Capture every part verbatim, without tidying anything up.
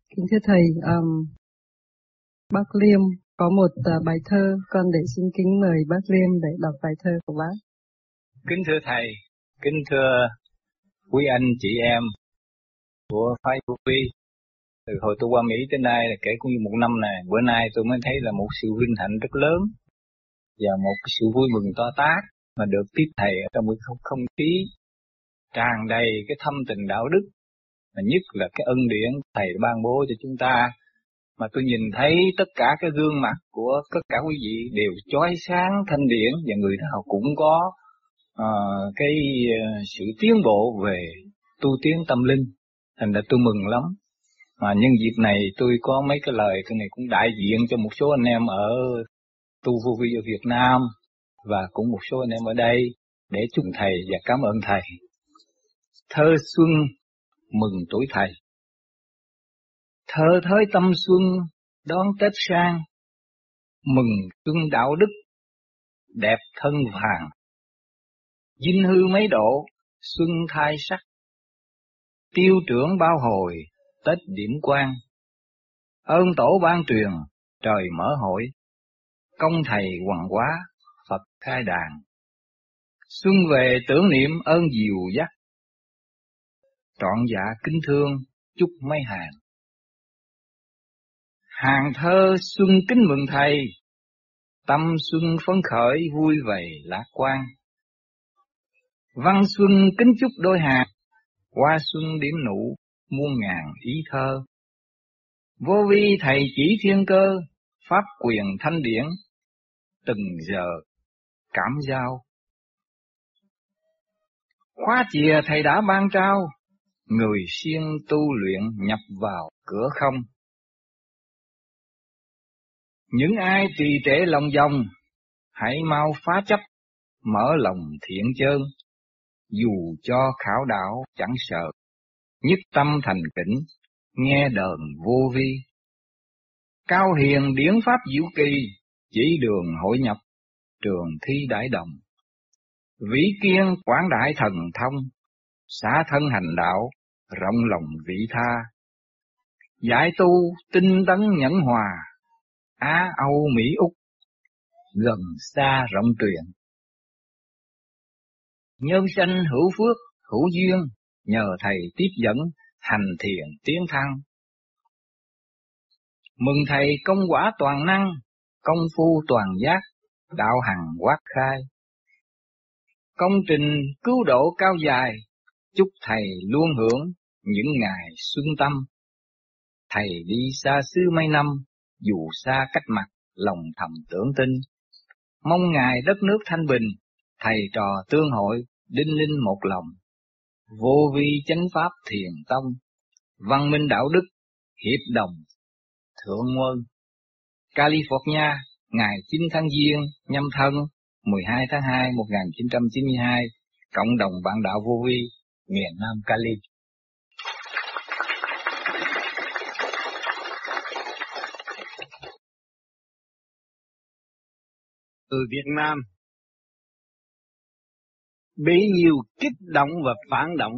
Kính thưa Thầy, um, bác Liêm có một uh, bài thơ, con để xin kính mời bác Liêm để đọc bài thơ của bác. Kính thưa Thầy, kính thưa quý anh chị em của phái Vô Vi. Từ hồi tôi qua Mỹ tới nay là kể cũng như một năm này, bữa nay tôi mới thấy là một sự vinh hạnh rất lớn và một sự vui mừng to tát mà được tiếp Thầy ở trong một không, không khí tràn đầy cái thâm tình đạo đức, mà nhất là cái ân điển Thầy ban bố cho chúng ta. Mà tôi nhìn thấy tất cả cái gương mặt của tất cả quý vị đều chói sáng thanh điển, và người nào cũng có uh, cái uh, sự tiến bộ về tu tiến tâm linh. Thành ra tôi mừng lắm. Mà nhân dịp này tôi có mấy cái lời cái này cũng đại diện cho một số anh em ở tu vô vi ở Việt Nam và cũng một số anh em ở đây để chúc Thầy và cảm ơn Thầy. Thơ xuân mừng tuổi Thầy. Thơ thới tâm xuân đón Tết sang, mừng xuân đạo đức đẹp thân vàng. Dinh hư mấy độ xuân thai sắc, tiêu trưởng bao hồi Tết điểm quan. Ơn tổ ban truyền trời mở hội, công Thầy hoằng hóa Phật khai đàn. Xuân về tưởng niệm ơn dìu dắt, trọn dạ kính thương chúc mấy hàng. Hàng thơ xuân kính mừng Thầy, tâm xuân phấn khởi vui vầy lạc quan. Văn xuân kính chúc đôi hàng, hoa xuân điểm nụ muôn ngàn ý thơ. Vô vi Thầy chỉ thiên cơ, pháp quyền thanh điển, từng giờ cảm giao. Khóa chìa Thầy đã ban trao, người siêng tu luyện nhập vào cửa không. Những ai trì trệ lòng vòng, hãy mau phá chấp, mở lòng thiện chơn. Dù cho khảo đạo chẳng sợ, nhất tâm thành kính, nghe đờn vô vi. Cao hiền điển pháp diệu kỳ, chỉ đường hội nhập, trường thi đại đồng. Vĩ kiên quảng đại thần thông, xả thân hành đạo, rộng lòng vị tha. Giải tu tinh tấn nhẫn hòa, Á Âu Mỹ Úc, gần xa rộng truyền. Nhân sanh hữu phước, hữu duyên, nhờ Thầy tiếp dẫn, hành thiền tiến thăng. Mừng Thầy công quả toàn năng, công phu toàn giác, đạo hằng quát khai. Công trình cứu độ cao dài, chúc Thầy luôn hưởng những ngày xuân tâm. Thầy đi xa xứ mấy năm, dù xa cách mặt, lòng thầm tưởng tin. Mong ngày đất nước thanh bình, Thầy trò tương hội, đinh linh một lòng. Vô vi chánh pháp thiền tông, văn minh đạo đức, hiệp đồng, thượng nguồn. California, ngày chín tháng Giêng, nhâm thân, mười hai tháng hai một nghìn chín trăm chín mươi hai, cộng đồng bạn đạo vô vi, miền Nam Cali. Từ Việt Nam bấy nhiêu kích động và phản động,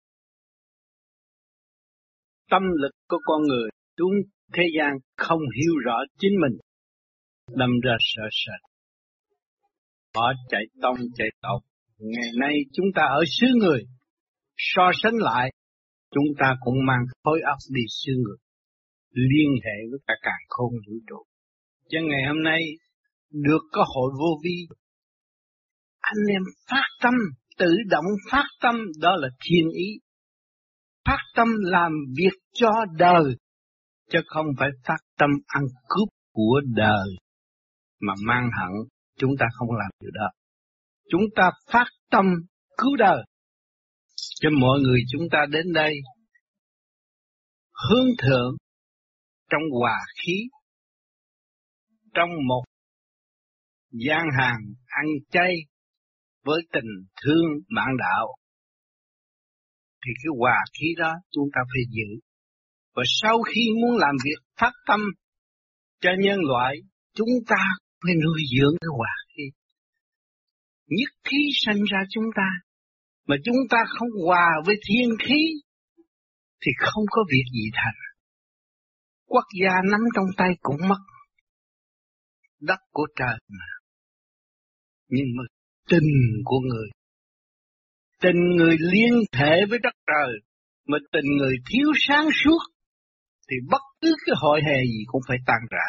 tâm lực của con người xuống thế gian không hiểu rõ chính mình, đâm ra sợ sệt, họ chạy tông chạy tộc. Ngày nay chúng ta ở xứ người, so sánh lại chúng ta cũng mang khối óc đi xứ người, liên hệ với cả càn khôn vũ trụ. Cho ngày hôm nay được có hội vô vi, anh em phát tâm, tự động phát tâm, đó là thiên ý. Phát tâm làm việc cho đời, chứ không phải phát tâm ăn cướp của đời mà mang hận. Chúng ta không làm điều đó. Chúng ta phát tâm cứu đời, cho mọi người chúng ta đến đây hướng thượng trong hòa khí, trong một gian hàng ăn chay với tình thương bạn đạo, thì cái hòa khí đó chúng ta phải giữ. Và sau khi muốn làm việc phát tâm cho nhân loại, chúng ta phải nuôi dưỡng cái hòa khí. Nhất khí sanh ra chúng ta, mà chúng ta không hòa với thiên khí thì không có việc gì thành. quốc gia nắm trong tay cũng mất. Đất của trời mà. Nhưng mà tình của người, tình người liên thể với đất trời, mà tình người thiếu sáng suốt, thì bất cứ cái hội hè gì cũng phải tan rã.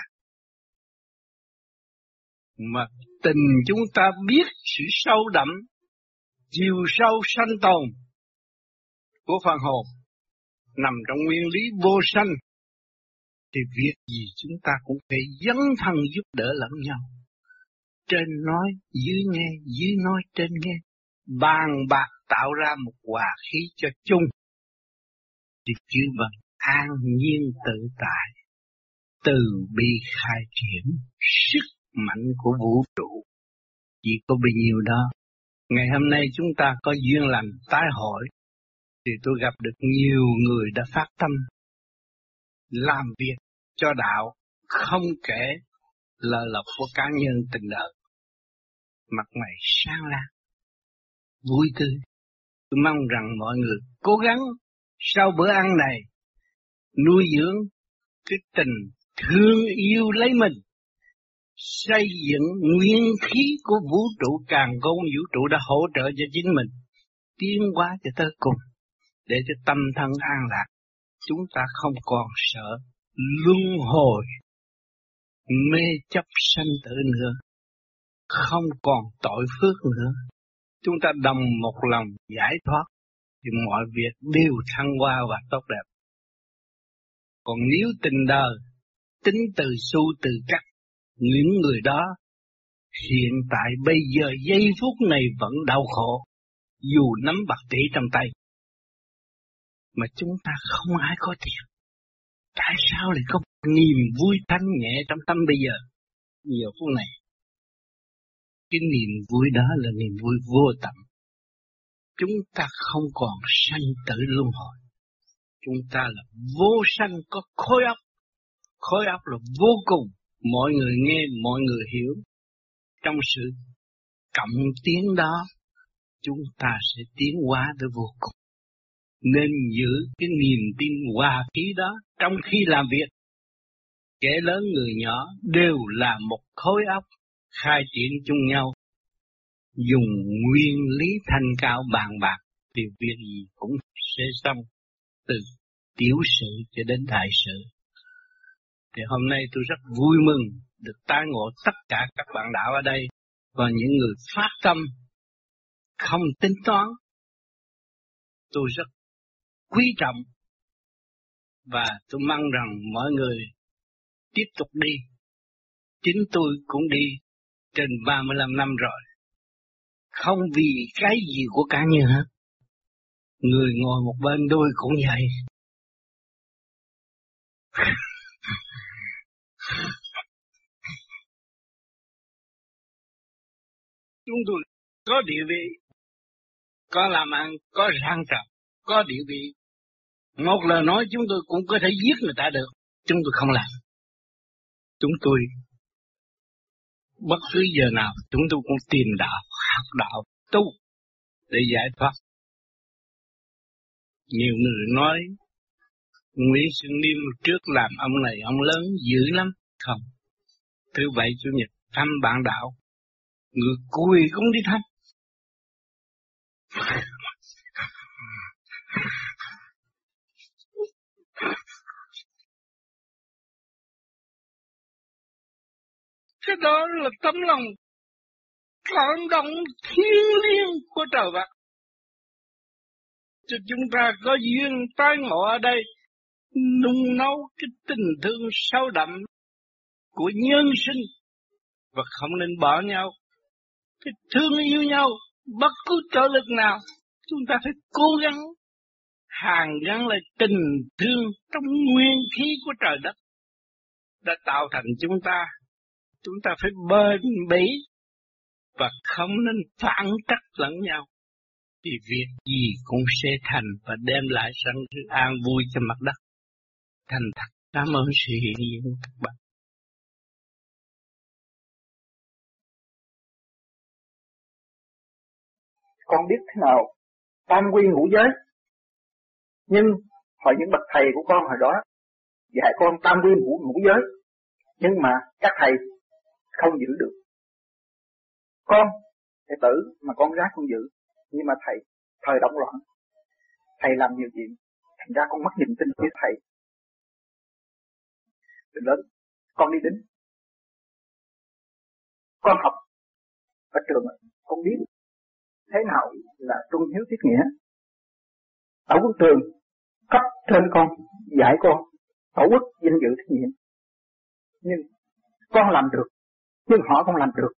Mà tình chúng ta biết sự sâu đậm, chiều sâu sanh tồn của phần hồn, nằm trong nguyên lý vô sanh, thì việc gì chúng ta cũng phải dấn thân giúp đỡ lẫn nhau. Trên nói, dưới nghe, dưới nói, trên nghe. Bàn bạc tạo ra một hòa khí cho chung. Thì chư vật an nhiên tự tại, từ bi khai triển, sức mạnh của vũ trụ. Chỉ có bấy nhiêu đó. Ngày hôm nay chúng ta có duyên lành tái hội, thì tôi gặp được nhiều người đã phát tâm làm việc cho đạo, không kể lợi lộc của cá nhân tình đời. Mặt mày sáng láng, vui tươi. Tôi mong rằng mọi người cố gắng sau bữa ăn này nuôi dưỡng cái tình thương yêu lấy mình, xây dựng nguyên khí của vũ trụ, càn khôn vũ trụ đã hỗ trợ cho chính mình tiến hóa cho tới cùng, để cho tâm thân an lạc. Chúng ta không còn sợ luân hồi mê chấp sanh tử nữa, không còn tội phước nữa. Chúng ta đồng một lòng giải thoát thì mọi việc đều thăng hoa và tốt đẹp. Còn nếu tình đời tính từ xu từ cắt, những người đó hiện tại bây giờ giây phút này vẫn đau khổ, dù nắm bạc tỷ trong tay. Mà chúng ta không ai có tiền. Tại sao lại có niềm vui thanh nhẹ trong tâm bây giờ, giờ phút này? Cái niềm vui đó là niềm vui vô tận. Chúng ta không còn sanh tử luân hồi. Chúng ta là vô sanh có khối óc. Khối óc là vô cùng. Mọi người nghe, mọi người hiểu. Trong sự cộng tiến đó, chúng ta sẽ tiến hóa tới vô cùng. Nên giữ cái niềm tin hòa khí đó trong khi làm việc. Kẻ lớn người nhỏ đều là một khối óc khai triển chung nhau. Dùng nguyên lý thanh cao bàn bạc thì việc gì cũng sẽ xong, từ tiểu sự cho đến đại sự. Thì hôm nay tôi rất vui mừng được tái ngộ tất cả các bạn đạo ở đây và những người phát tâm không tính toán. Tôi rất quý trọng và tôi mong rằng mọi người tiếp tục đi. Chính tôi cũng đi trên ba mươi lăm năm rồi. Không vì cái gì của cá nhân hết. Người ngồi một bên tôi cũng vậy. Chúng tôi có địa vị, có làm ăn, có sang trọng, có địa vị. Một lời nói chúng tôi cũng có thể giết người ta được. Chúng tôi không làm. Chúng tôi bất cứ giờ nào chúng tôi cũng tìm đạo, học đạo, tu để giải thoát. Nhiều người nói Nguyễn Xuân Liêm trước làm ông này ông lớn dữ lắm. Không. Thứ bảy chủ nhật thăm bạn đạo, người cùi cũng đi thăm. Cái đó là tấm lòng cảm động thiêng liêng của trời Phật. Cho chúng ta có duyên tái ngộ ở đây, nung nấu cái tình thương sâu đậm của nhân sinh và không nên bỏ nhau. Phải thương yêu nhau, bất cứ trở lực nào, chúng ta phải cố gắng hàn gắn lại tình thương trong nguyên khí của trời đất đã tạo thành chúng ta. Chúng ta phải bền bỉ và không nên phản trắc lẫn nhau. Thì việc gì cũng sẽ thành và đem lại sự an vui cho mặt đất. Thành thật cảm ơn sự hiện diện của các bạn. Con biết thế nào tam quy ngũ giới, nhưng hỏi những bậc thầy của con hồi đó dạy con tam quy ngũ, ngũ giới, nhưng mà các thầy không giữ được. Con thầy tử mà con gái con giữ, nhưng mà thầy thời động loạn, thầy làm nhiều chuyện, thành ra con mất niềm tin với thầy. Từ lớn con đi đến, con học ở trường, con biết thế nào là trung hiếu tiết nghĩa. Ở quân trường cấp trên con dạy con tổ quốc danh dự trách nhiệm, nhưng con làm được, nhưng họ không làm được.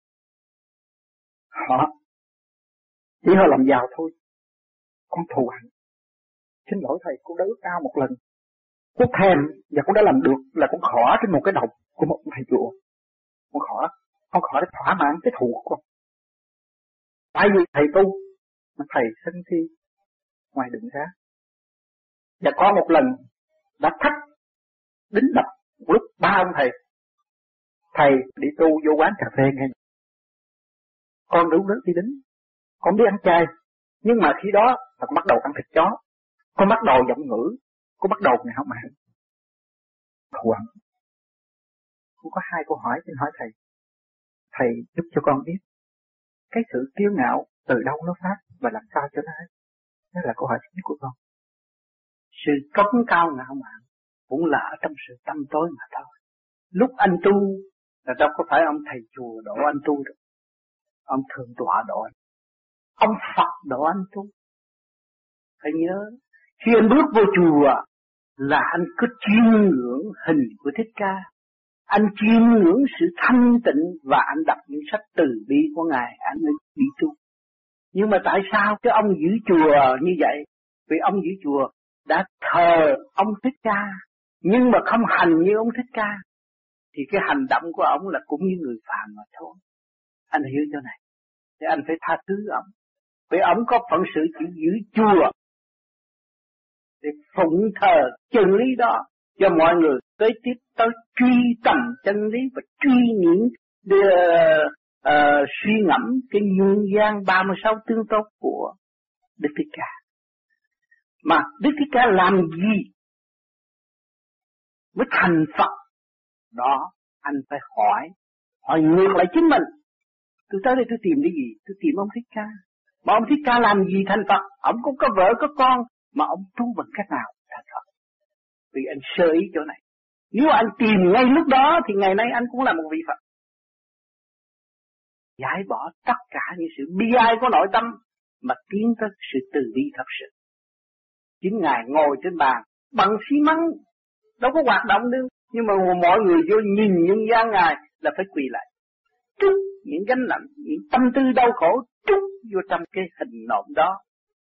Họ chỉ họ làm giàu thôi. Con thù hận. Xin lỗi thầy, con đã ước ao một lần, con thèm và con đã làm được là con khỏ trên một cái đầu của một thầy chùa. Con khỏ, con khỏ để thỏa mãn cái thù của con. Tại vì thầy tu mà thầy sân si ngoài đường ra. Và có một lần đã thách đính đập lúc ba ông thầy. Thầy đi tu vô quán cà phê ngay. Con đúng rất đi đính. Con biết ăn chay. Nhưng mà khi đó là con bắt đầu ăn thịt chó. Con bắt đầu giọng ngữ. Con bắt đầu ngạo mạn. Thù hận. Con có hai câu hỏi xin hỏi thầy. Thầy giúp cho con biết cái sự kiêu ngạo từ đâu nó phát và làm sao cho nó hết. Đó là câu hỏi chính của con. Sự cống cao ngạo mạn cũng là ở trong sự tâm tối mà thôi. Lúc anh tu là đâu có phải ông thầy chùa độ anh tu được. Ông thượng tọa độ anh. Ông Phật độ anh tu. Phải nhớ, khi anh bước vô chùa là anh cứ chiêm ngưỡng hình của Thích Ca. Anh chiêm ngưỡng sự thanh tịnh và anh đọc những sách từ bi của Ngài, anh mới đi tu. Nhưng mà tại sao cái ông giữ chùa như vậy? Vì ông giữ chùa đã thờ ông Thích Ca, nhưng mà không hành như ông Thích Ca, thì cái hành động của ông là cũng như người phàm mà thôi. Anh hiểu chỗ này, thì anh phải tha thứ ông. Vì ông có phận sự chỉ giữ chùa để phụng thờ chân lý đó cho mọi người tới tiếp tới truy tầm chân lý và truy nghiệm để, uh, uh, suy ngẫm cái nhân gian ba mươi sáu tương tốt của Đức Thích Ca. Mà Đức Thích Ca làm gì mới thành Phật? Đó, anh phải hỏi, hỏi ngược lại chính mình. Tôi tới đây tôi tìm cái gì? Tôi tìm ông Thích Ca. Mà ông Thích Ca làm gì thành Phật? Ông cũng có vợ có con, mà ông tu bằng cách nào thành Phật? Vì anh sơ ý chỗ này. Nếu anh tìm ngay lúc đó thì ngày nay anh cũng là một vị Phật. Giải bỏ tất cả những sự bi ai của nội tâm mà tiến tới sự từ bi thật sự. Chính Ngài ngồi trên bàn bằng xi măng, đâu có hoạt động đâu, nhưng mà mọi người vô nhìn nhân gian Ngài là phải quỳ lại, trút những gánh nặng, những tâm tư đau khổ trút vô trong cái hình nộm đó.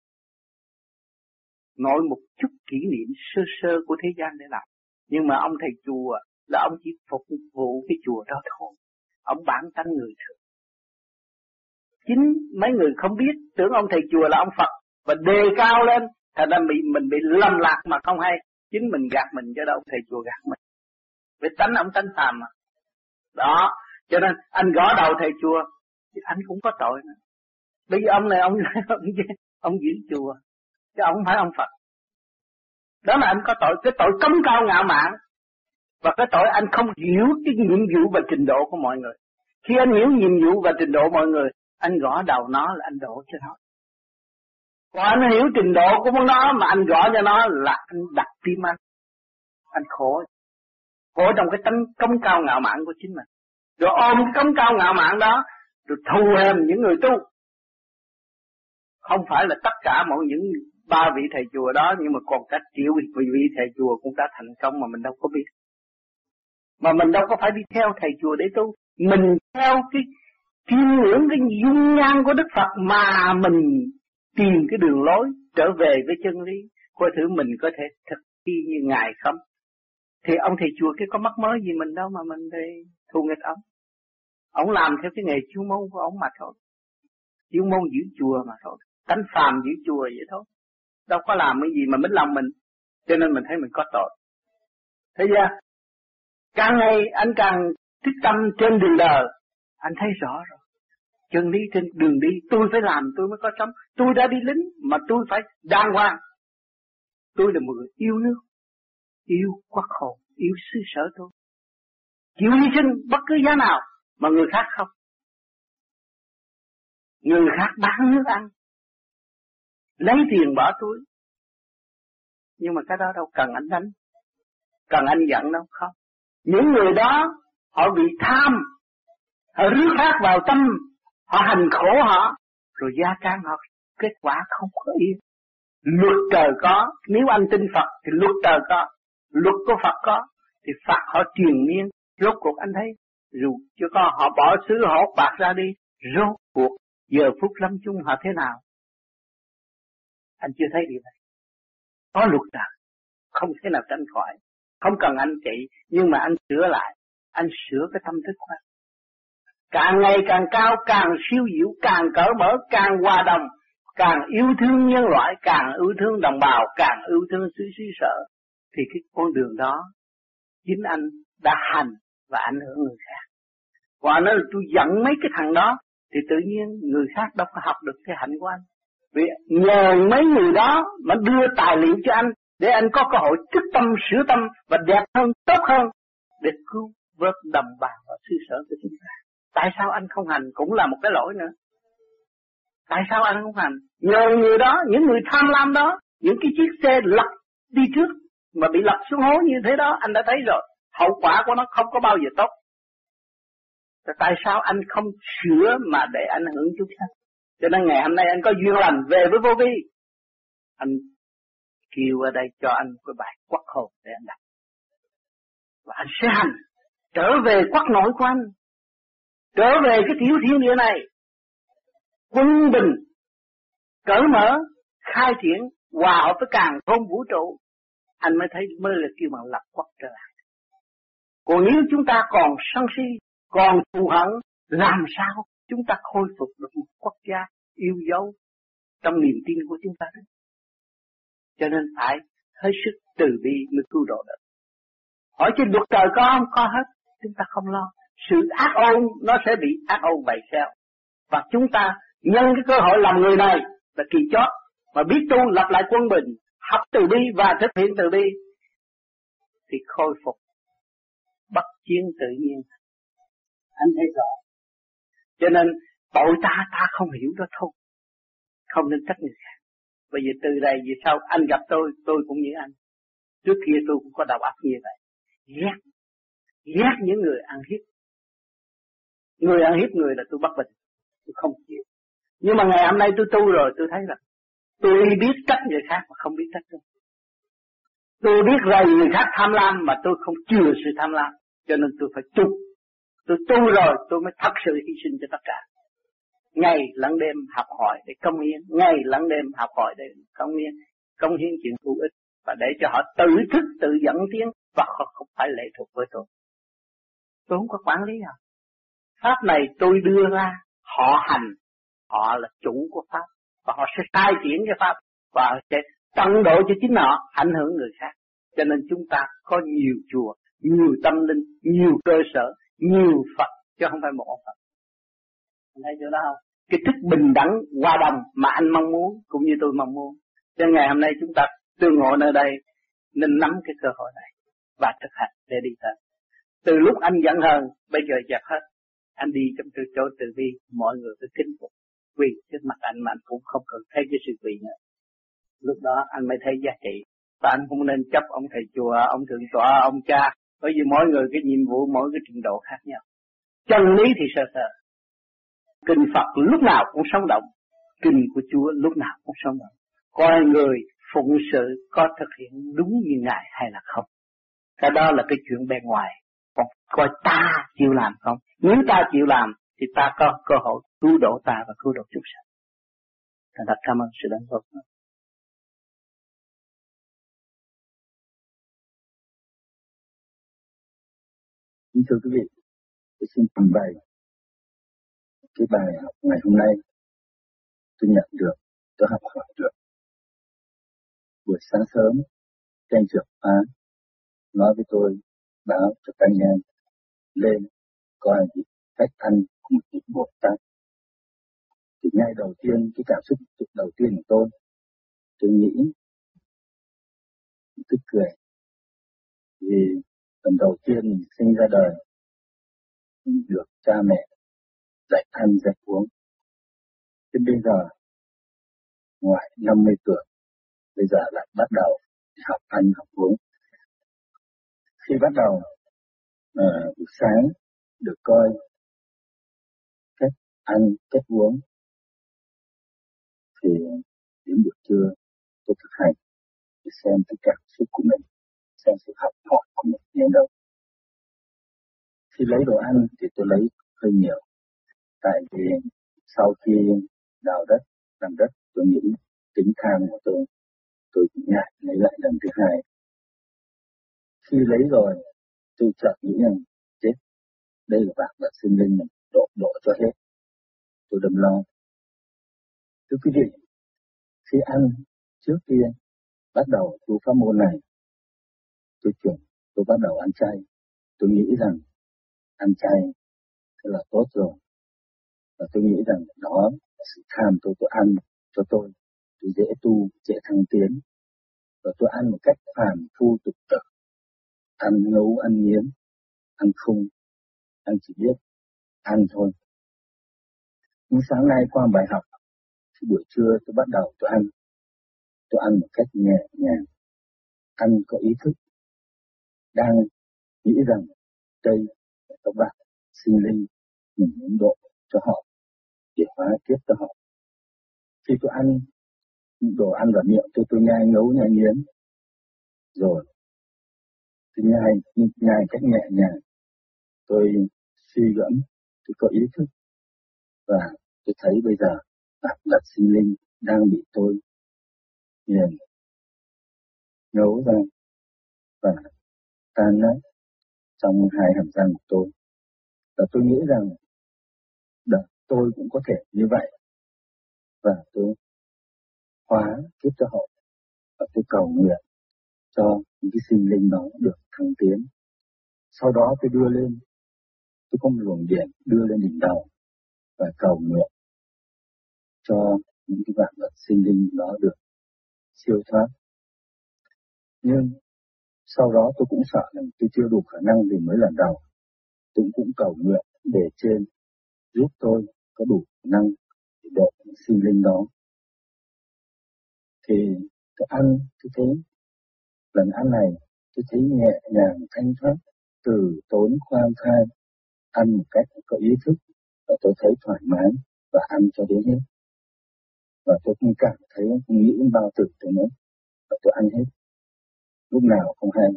Nói một chút kỷ niệm sơ sơ của thế gian để làm. Nhưng mà ông thầy chùa là ông chỉ phục vụ cái chùa đó thôi. Ông bản tánh người thường. Chính mấy người không biết, tưởng ông thầy chùa là ông Phật và đề cao lên, thành ra bị mình bị lầm lạc mà không hay. Chính mình gạt mình chứ đâu ông thầy chùa gạt mình. Vì tánh ông tánh phàm mà. Đó, cho nên anh gõ đầu thầy chùa thì anh cũng có tội nữa. Bây giờ ông này ông ông, ông giữ chùa, chứ ông không phải ông Phật. Đó là anh có tội, cái tội cấm cao ngạo mạn. Và cái tội anh không hiểu cái nhiệm vụ và trình độ của mọi người. Khi anh hiểu nhiệm vụ và trình độ mọi người, anh gõ đầu nó là anh đổ cho nó. Còn anh hiểu trình độ của nó mà anh gõ cho nó là anh đặt tim anh. Anh khổ. Khổ trong cái tánh cống cao ngạo mạn của chính mình. Rồi ôm cái cống cao ngạo mạn đó, rồi thù hèn những người tu. Không phải là tất cả mọi những ba vị thầy chùa đó, nhưng mà còn cả triệu vị vị thầy chùa cũng đã thành công mà mình đâu có biết. Mà mình đâu có phải đi theo thầy chùa để tu. Mình theo cái chiêm ngưỡng cái dung nhan của Đức Phật mà mình tìm cái đường lối trở về với chân lý. Coi thử mình có thể thực thi như Ngài không. Thì ông thầy chùa cái có mắc mớ gì mình đâu mà mình thì thù nghịch ông. Ông làm theo cái nghề chuyên môn của ông mà thôi. Chuyên môn giữ chùa mà thôi. Tánh phàm giữ chùa vậy thôi. Đâu có làm cái gì mà mến lòng mình. Cho nên mình thấy mình có tội. Thế ra, càng ngày anh càng thích tâm trên đường đời, anh thấy rõ rồi. Chân lý trên đường đi, tôi phải làm tôi mới có sống. Tôi đã đi lính mà tôi phải đàng hoàng. Tôi là một người yêu nước. yêu quốc hồn, yêu xứ sở tôi. Chịu hy sinh bất cứ giá nào mà người khác không. Người khác bán nước ăn, lấy tiền bỏ túi. Nhưng mà cái đó đâu cần anh đánh, cần anh giận đâu, không. Những người đó họ bị tham, họ rước khác vào tâm, họ hành khổ họ, rồi gia can họ, kết quả không có yên. Luật trời có, nếu anh tin Phật thì luật trời có, luật của Phật có, thì Phật họ truyền miên. Rốt cuộc anh thấy, dù cho có họ bỏ xứ họ bạc ra đi, rốt cuộc giờ phút lâm chung họ thế nào? Anh chưa thấy điều này. Có luật trời, không thể nào tránh khỏi. Không cần anh trị, nhưng mà anh sửa lại, anh sửa cái tâm thức của anh. Càng ngày càng cao, càng siêu diệu, càng cởi mở, càng hòa đồng, càng yêu thương nhân loại, càng yêu thương đồng bào, càng yêu thương xứ xứ sở, thì cái con đường đó chính anh đã hành và ảnh hưởng người khác. Và nói là tôi giận mấy cái thằng đó, thì tự nhiên người khác đâu có học được cái hạnh của anh. Vì nhờ mấy người đó mà đưa tài liệu cho anh, để anh có cơ hội thức tâm, sửa tâm và đẹp hơn, tốt hơn, để cứu vớt đồng bào và xứ sở của chúng ta. Tại sao anh không hành cũng là một cái lỗi nữa. Tại sao anh không hành? Nhờ người đó, những người tham lam đó, những cái chiếc xe lật đi trước mà bị lật xuống hố như thế đó, anh đã thấy rồi. Hậu quả của nó không có bao giờ tốt. Tại sao anh không sửa mà để ảnh hưởng chúng ta? Cho nên ngày hôm nay anh có duyên lành về với vô vi, anh kêu ở đây cho anh cái bài quắc hồn để anh đọc. Và anh sẽ hành, trở về quắc nội của anh, trở về cái tiểu thiên địa này, quân bình, cởi mở, khai triển, hòa hợp với càn khôn vũ trụ, anh mới thấy mới là kêu bằng lập quắc trở lại. Còn nếu chúng ta còn sân si, còn thù hận, làm sao chúng ta khôi phục được một quốc gia yêu dấu trong niềm tin của chúng ta? Cho nên phải hết sức từ bi mới cứu độ được. Hỏi trên luật trời có không? Có hết. Chúng ta không lo. Sự ác ôn nó sẽ bị ác ôn bày xeo. Và chúng ta nhân cái cơ hội làm người này là kỳ chót, mà biết tu lập lại quân bình, học từ bi và thực hiện từ bi, thì khôi phục bất chiến tự nhiên. Anh thấy rõ. Cho nên tội ta ta không hiểu đó thôi, không nên trách người khác. Bây giờ từ đây về sau anh gặp tôi, tôi cũng như anh. Trước kia tôi cũng có đầu óc như vậy, ghét ghét những người ăn hiếp. Người ăn hiếp người là tôi bất bình, tôi không chịu. Nhưng mà ngày hôm nay tôi tu rồi, tôi thấy là tôi biết trách người khác mà không biết trách tôi. Tôi biết rằng người khác tham lam mà tôi không chừa sự tham lam, cho nên tôi phải tu. Tôi tu rồi tôi mới thật sự hy sinh cho tất cả. Ngày lẫn đêm học hỏi để công hiến, ngày lẫn đêm học hỏi để công hiến, công hiến chuyện hữu ích, và để cho họ tự thức, tự dẫn tiến, và họ không phải lệ thuộc với tôi. Tôi không có quản lý họ. Pháp này tôi đưa ra, họ hành, họ là chủ của Pháp, và họ sẽ khai triển cái Pháp, và họ sẽ tận độ cho chính họ, ảnh hưởng người khác. Cho nên chúng ta có nhiều chùa, nhiều tâm linh, nhiều cơ sở, nhiều Phật, chứ không phải một ông Phật. Anh thấy chỗ đó không? Cái thức bình đẳng, hòa đồng mà anh mong muốn, cũng như tôi mong muốn. Cho ngày hôm nay chúng ta tương ngộ nơi đây, nên nắm cái cơ hội này, và thực hành để đi tới. Từ lúc anh giận hờn, bây giờ dẹp hết. Anh đi trong chỗ từ bi, mọi người phải kính phục, quỳ trước mặt anh mà anh cũng không cần thấy cái sự quỳ nữa. Lúc đó anh mới thấy giá trị. Và anh không nên chấp ông thầy chùa, ông thượng tọa, ông cha, bởi vì mỗi người cái nhiệm vụ, mỗi cái trình độ khác nhau. Chân lý thì sơ sơ. Kinh Phật lúc nào cũng sống động, kinh của Chúa lúc nào cũng sống động. Coi người phụng sự có thực hiện đúng như Ngài hay là không. Cái đó là cái chuyện bên ngoài. Còn coi ta chịu làm không. Nếu ta chịu làm thì ta có cơ hội cứu độ ta và cứu độ chúng sanh. Thành thật cảm ơn sự đóng góp. Kính thưa quý vị, tôi xin trình bày cái bài học ngày hôm nay tôi nhận được, tôi học hỏi được. Buổi sáng sớm, Tranh Trưởng Phán nói với tôi, báo cho các anh em lên coi vị Khách Thanh của một vị Bồ Tát. Thì ngay đầu tiên, cái cảm xúc đầu tiên của tôi, tôi nghĩ, tôi cười. vì lần đầu tiên mình sinh ra đời, mình được cha mẹ dạy ăn dạy uống. Thế bây giờ, ngoài năm mươi tuổi, bây giờ lại bắt đầu học ăn học uống. Khi bắt đầu, uh, buổi sáng được coi cách ăn, cách uống, thì đến buổi trưa tôi thực hành để xem cái cảm xúc của mình, xem sự học hỏi của mình đến đâu. Khi lấy đồ ăn thì tôi lấy hơi nhiều, tại vì sau khi đào đất, làm đất, tôi nghĩ tính tham của tôi, tôi cũng ngại lấy lại lần thứ hai. Khi lấy rồi, tôi chợt nghĩ rằng chết, đây là bạc vật sinh linh mình, đổ đổ cho hết. Tôi đâm lo. Thưa quý vị, khi ăn trước kia, bắt đầu tu pháp môn này, tôi chuyển, tôi bắt đầu ăn chay. Tôi nghĩ rằng ăn chay thế là tốt rồi. Và tôi nghĩ rằng đó là sự tham tôi, tôi ăn cho tôi, tôi dễ tu, dễ thăng tiến. Và tôi ăn một cách phàm phu tục tử, ăn ngấu, ăn nghiến, ăn không, ăn chỉ biết ăn thôi. Nhưng sáng nay qua bài học, khi buổi trưa tôi bắt đầu tôi ăn, tôi ăn một cách nhẹ nhàng, ăn có ý thức, đang nghĩ rằng đây là các bạn sinh linh, mình muốn độ cho họ, để hóa kiếp cho họ. Khi tôi ăn đồ ăn vào miệng tôi, tôi nhai ngấu nhai nghiến, rồi tôi nhai, nhai cách nhẹ nhàng, tôi suy gẫm, tôi có ý thức, và tôi thấy bây giờ bản vật sinh linh đang bị tôi nghiền ngấu ra và tan nát trong hai hàm răng của tôi. Và tôi nghĩ rằng đợt tôi cũng có thể như vậy, và tôi hóa kiếp cho họ, và tôi cầu nguyện cho những cái sinh linh đó được thăng tiến. Sau đó tôi đưa lên, tôi có một luồng điện đưa lên đỉnh đầu và cầu nguyện cho những cái vạn vật sinh linh đó được siêu thoát. Nhưng sau đó tôi cũng sợ rằng tôi chưa đủ khả năng vì mới lần đầu. Tôi cũng cầu nguyện để trên giúp tôi có đủ khả năng để độ sinh linh đó. Thì tôi ăn, tôi thấy lần ăn này tôi thấy nhẹ nhàng, thanh thoát, từ tốn, khoan thai, ăn một cách có ý thức, và tôi thấy thoải mái và ăn cho đến hết. Và tôi cũng cảm thấy không nghĩ đến bao tử tôi nữa, và tôi ăn hết, lúc nào không hay.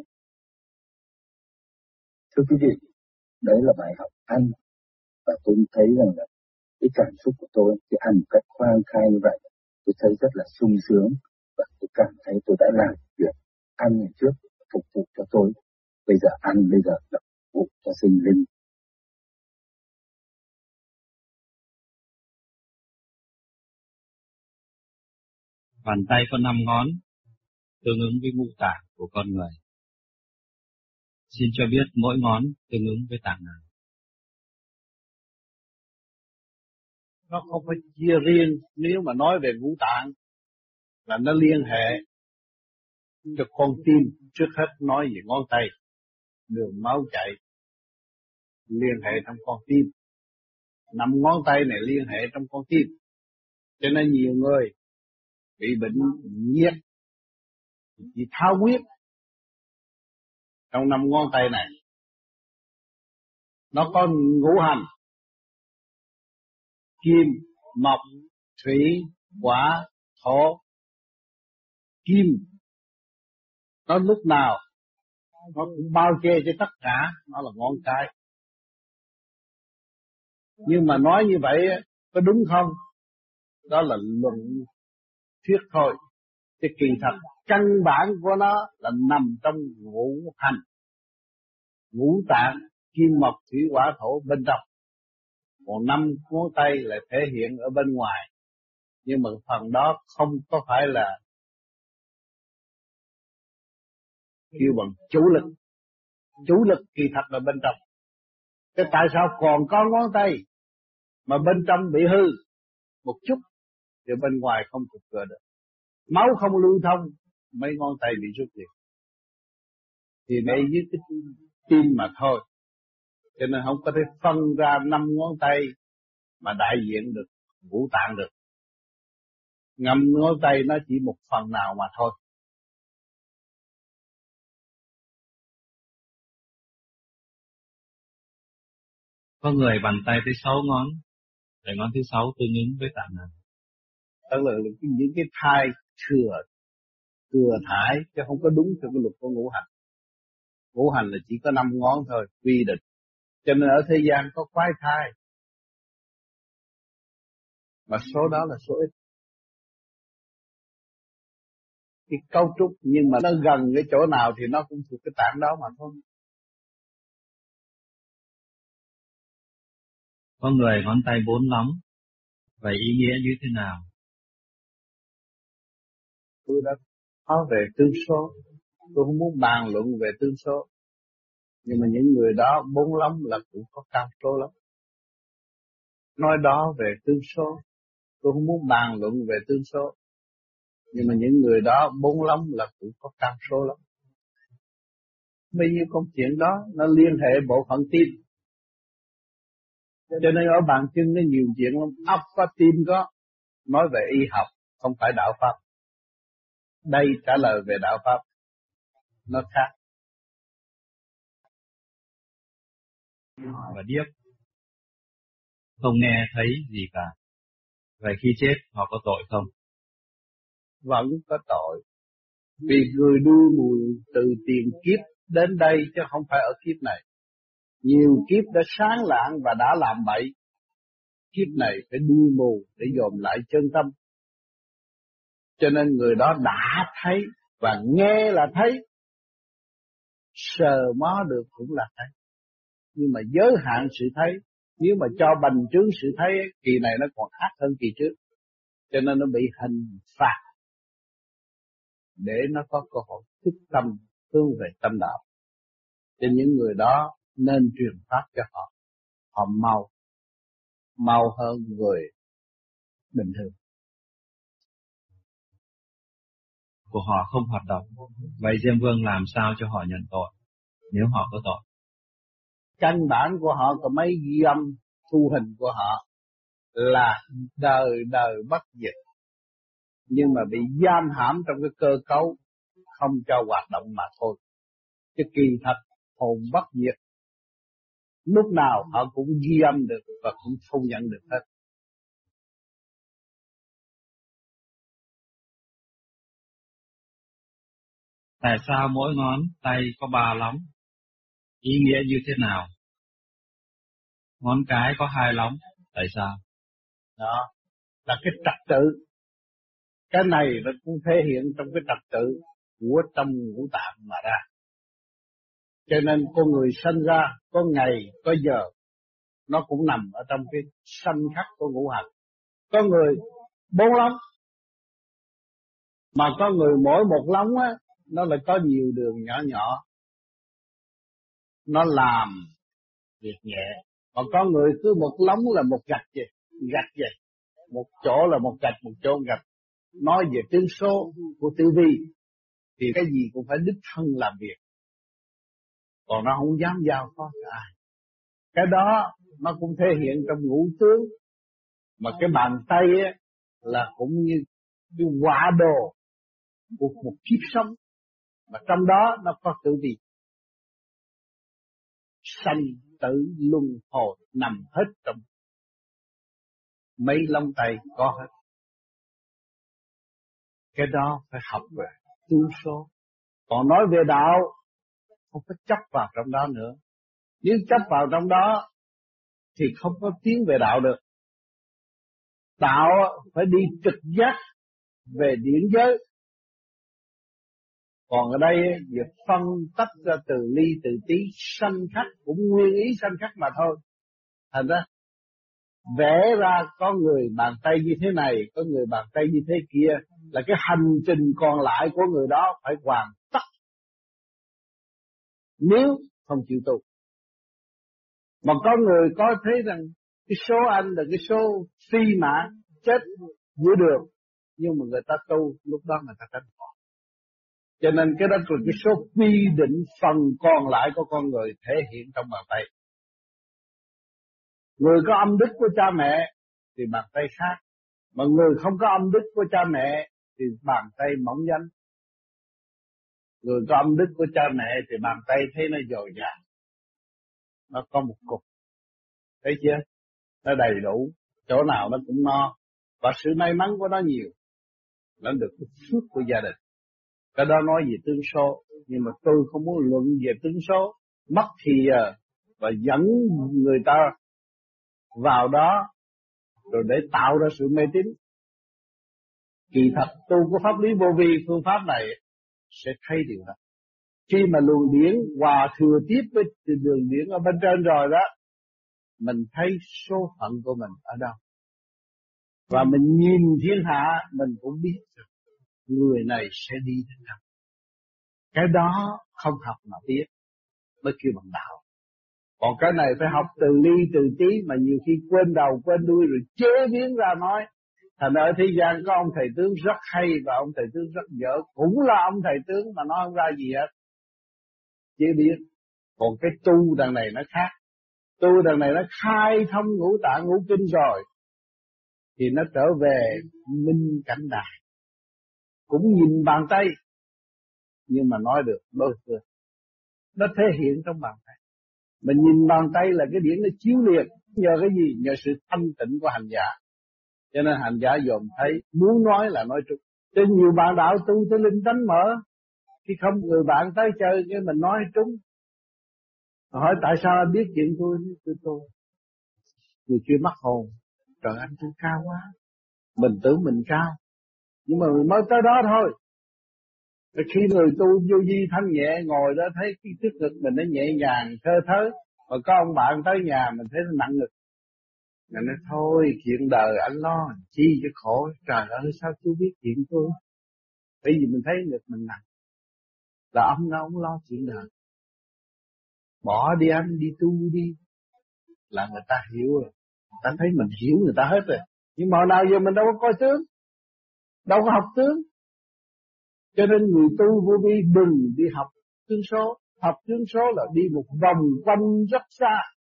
Thưa quý vị, đấy là bài học ăn, và tôi thấy rằng là cái cảm xúc của tôi khi ăn một cách khoan thai như vậy, tôi thấy rất là sung sướng, và tôi cảm thấy tôi đã làm việc ăn ngày trước phục vụ cho tôi, bây giờ ăn bây giờ là phục vụ cho sinh linh. Bàn tay có năm ngón, tương ứng với ngũ tạng của con người. Xin cho biết mỗi ngón tương ứng với tạng nào? Nó không phải chia riêng, nếu mà nói về ngũ tạng là nó liên hệ cho con tim. Trước hết nói về ngón tay, đường máu chạy liên hệ trong con tim. Năm ngón tay này liên hệ trong con tim. Cho nên nhiều người bị bệnh nhiệt chỉ tháo huyết trong năm ngón tay này. Nó có ngũ hành: kim, mộc, thủy, hỏa, thổ. Kim nó lúc nào nó cũng bao che cho tất cả, nó là ngón cái. Nhưng mà nói như vậy có đúng không? Đó là luận thuyết thôi. Cái kỳ thật căn bản của nó là nằm trong ngũ hành, ngũ tạng, kim mộc thủy hỏa thổ bên trong. Còn năm ngón tay lại thể hiện ở bên ngoài, nhưng mà phần đó không có phải là kêu bằng chủ lực. Chủ lực kỳ thật là bên trong. Thế tại sao còn có ngón tay mà bên trong bị hư một chút thì bên ngoài không cục cửa được? Máu không lưu thông, mấy ngón tay bị rút liền. thì để dưới cái tim mà thôi. Cho nên không có thể phân ra năm ngón tay mà đại diện được ngũ tạng được. Ngâm ngón tay nó chỉ một phần nào mà thôi. Có người bàn tay tới sáu ngón, để ngón thứ sáu tương ứng với tạng nào? Tức là những cái thai thừa, thừa thải, chứ không có đúng theo cái luật của ngũ hành. Ngũ hành là chỉ có năm ngón thôi, quy định. Cho nên ở thế gian có quái thai, mà số đó là số ít. Cái cấu trúc nhưng mà nó gần cái chỗ nào thì nó cũng thuộc cái tạng đó mà thôi. Có người ngón tay bốn lóng, vậy ý nghĩa như thế nào? Tôi đã nói về tương số, tôi không muốn bàn luận về tương số. Nhưng mà những người đó bốn lóng là cũng có cao số lắm. Nói đó về tương số, tôi không muốn bàn luận về tương số. Nhưng mà những người đó bốn lóng là cũng có cao số lắm. Bây nhiêu công chuyện đó nó liên hệ bộ phận tim. Cho nên ở bàn chân nó nhiều chuyện lắm, óc có tim có. Nói về y học, không phải đạo pháp. Đây trả lời về đạo pháp, nó khác. Và điếc, không nghe thấy gì cả. Vậy khi chết họ có tội không? Vẫn có tội. Vì người đuôi mù từ tiền kiếp đến đây chứ không phải ở kiếp này. Nhiều kiếp đã sáng lạng và đã làm bậy. Kiếp này phải đuôi mù để dòm lại chân tâm. Cho nên người đó đã thấy và nghe là thấy. Sờ mó được cũng là thấy. Nhưng mà giới hạn sự thấy. Nếu mà cho bành trướng sự thấy, kỳ này nó còn ác hơn kỳ trước. Cho nên nó bị hình phạt. Để nó có cơ hội thức tâm, hướng về tâm đạo. Cho những người đó nên truyền pháp cho họ. Họ mau, mau hơn người bình thường. Của họ không hoạt động. Vậy Diêm Vương làm sao cho họ nhận tội, nếu họ có tội? Căn bản của họ có mấy ghi âm thu hình của họ là đời đời bất diệt. Nhưng mà bị giam hãm trong cái cơ cấu không cho hoạt động mà thôi. Chứ kỳ thật hồn bất diệt. Lúc nào họ cũng ghi âm được và cũng thu nhận được hết. Tại sao mỗi ngón tay có ba lóng? Ý nghĩa như thế nào? Ngón cái có hai lóng, tại sao? Đó là cái trật tự. Cái này nó cũng thể hiện trong cái trật tự của trong ngũ tạng mà ra. Cho nên con người sinh ra có ngày, có giờ, nó cũng nằm ở trong cái sanh khắc của ngũ hành. Có người bốn lóng, mà có người mỗi một lóng á, nó lại có nhiều đường nhỏ nhỏ. Nó làm việc nhẹ. Mà có người cứ một lóng là một gạch vậy, gạch vậy. Một chỗ là một gạch, một chỗ gạch. Nói về tương số của tử vi thì cái gì cũng phải đích thân làm việc. Còn nó không dám giao phó cho ai. Cái đó nó cũng thể hiện trong ngũ tướng. Mà cái bàn tay ấy, là cũng như cái quả đồ của một kiếp sống. Mà trong đó nó có tử vi. Sanh tử luân hồi nằm hết trong mấy lông tay có hết. Cái đó phải học về tương số. Còn nói về đạo, không có chấp vào trong đó nữa. Nếu chấp vào trong đó, thì không có tiến về đạo được. Đạo phải đi trực giác về điển giới. Còn ở đây, việc phân tách ra từ ly từ tí, sanh khắc cũng nguyên ý sanh khắc mà thôi. Thành ra, vẽ ra có người bàn tay như thế này, có người bàn tay như thế kia, là cái hành trình còn lại của người đó phải hoàn tất. Nếu không chịu tu. Mà có người có thấy rằng cái số anh là cái số phi mã, chết giữa đường. Nhưng mà người ta tu, lúc đó người ta tránh khỏi. Cho nên cái đó là cái số quy định phần còn lại của con người thể hiện trong bàn tay. Người có âm đức của cha mẹ thì bàn tay khác, mà người không có âm đức của cha mẹ thì bàn tay mỏng danh. Người có âm đức của cha mẹ thì bàn tay thấy nó dồi dào, nó có một cục, thấy chưa? Nó đầy đủ, chỗ nào nó cũng no, và sự may mắn của nó nhiều, nó được cái phước của gia đình. Cái đó nói về tướng số, nhưng mà tôi không muốn luận về tướng số, mất thì giờ và dẫn người ta vào đó rồi để tạo ra sự mê tín. Kỳ thật tu của pháp lý vô vi phương pháp này sẽ thấy điều đó. Khi mà luồng điển hòa thừa tiếp với đường điển ở bên trên rồi đó, mình thấy số phận của mình ở đâu. Và mình nhìn thiên hạ mình cũng biết được người này sẽ đi đến đâu. Cái đó không học mà biết, mới kêu bằng đạo. Còn cái này phải học từ ly từ tí, mà nhiều khi quên đầu quên đuôi rồi chế biến ra nói. Thành ở thế gian có ông thầy tướng rất hay và ông thầy tướng rất dở, cũng là ông thầy tướng mà nói không ra gì hết. Chế biến. Còn cái tu đằng này nó khác. Tu đằng này nó khai thông ngũ tạng ngũ kinh rồi thì nó trở về minh cảnh đại. Cũng nhìn bàn tay nhưng mà nói được đôi phương. Nó thể hiện trong bàn tay. Mình nhìn bàn tay là cái điển nó chiếu liền. Nhờ cái gì? Nhờ sự thanh tịnh của hành giả. Cho nên hành giả dòm thấy, muốn nói là nói trúng. Cho nhiều bạn đạo tu tới linh tánh mở. Khi không người bạn tới chơi cái mình nói trúng. Hỏi tại sao anh biết chuyện tôi? Tôi tôi. Người kia mắc hồn. Trời anh tôi cao quá. Mình tưởng mình cao. Nhưng mà mình mới tới đó thôi. Rồi khi người tu vô vi thanh nhẹ ngồi đó thấy cái trước ngực mình nó nhẹ nhàng, thơ thớ. Mà có ông bạn tới nhà mình thấy nó nặng ngực. Mình nói thôi chuyện đời anh lo chi cho khổ. Trời ơi sao chú biết chuyện tôi? Bởi vì mình thấy ngực mình nặng. Là ông nó ông lo chuyện đời. Bỏ đi anh, đi tu đi. Là người ta hiểu rồi. Người ta thấy mình hiểu người ta hết rồi. Nhưng mà nào giờ mình đâu có coi tướng. Đâu có học tướng. Cho nên người tu vô vi đừng đi học tướng số. Học tướng số là đi một vòng quanh rất xa.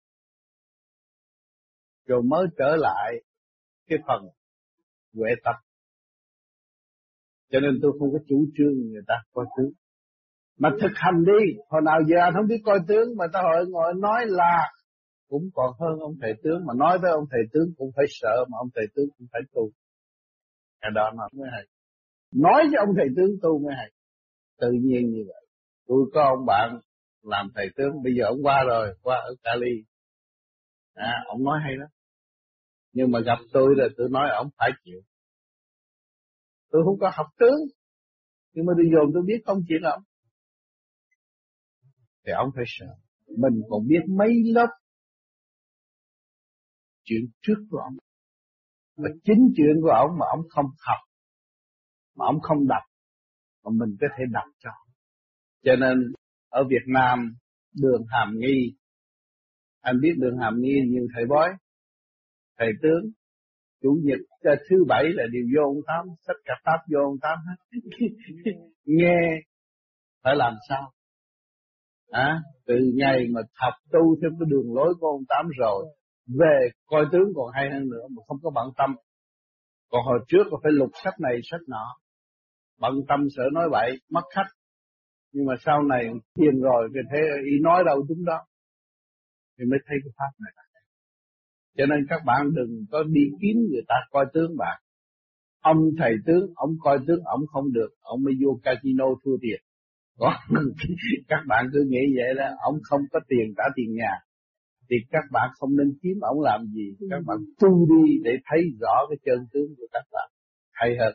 Rồi mới trở lại cái phần huệ tập. Cho nên tôi không có chủ trương người ta coi tướng. Mà thực hành đi. Hồi nào giờ anh không biết coi tướng mà ta hỏi ngồi nói là cũng còn hơn ông thầy tướng. Mà nói với ông thầy tướng cũng phải sợ, mà ông thầy tướng cũng phải tu. Cái đó nó mới hay. Nói với ông thầy tướng tu mới hay. Tự nhiên như vậy. Tôi có ông bạn làm thầy tướng, bây giờ ông qua rồi, qua ở Cali. À, ông nói hay lắm. Nhưng mà gặp tôi là tôi nói ông phải chịu. Tôi không có học tướng, nhưng mà đi dồn tôi biết không chuyện ông. Thì ông phải sợ. Mình còn biết mấy lớp chuyện trước của ông. Và chính chuyện của ông mà ông không học, mà ông không đọc, mà mình có thể đọc cho. Cho nên ở Việt Nam đường Hàm Nghi, anh biết đường Hàm Nghi nhiều thầy bói, thầy tướng, chủ nhật thứ bảy là đều vô ông Tám, sách cả pháp vô ông Tám hết. Nghe phải làm sao? À, từ ngày mà học tu theo cái đường lối của ông Tám rồi, về coi tướng còn hay hơn nữa mà không có bận tâm. Còn hồi trước có phải lục sách này sách nọ, bận tâm sợ nói bậy, mất khách. Nhưng mà sau này tiền rồi thì thế ý nói đâu đúng đó, thì mới thấy cái pháp này. Cho nên các bạn đừng có đi kiếm người ta coi tướng bạn. Ông thầy tướng, ông coi tướng, ông không được, ông mới vô casino thua tiền. Còn các bạn cứ nghĩ vậy là ông không có tiền trả tiền nhà, thì các bạn không nên kiếm ông làm gì. Các bạn tu đi để thấy rõ cái chân tướng của các bạn hay hơn.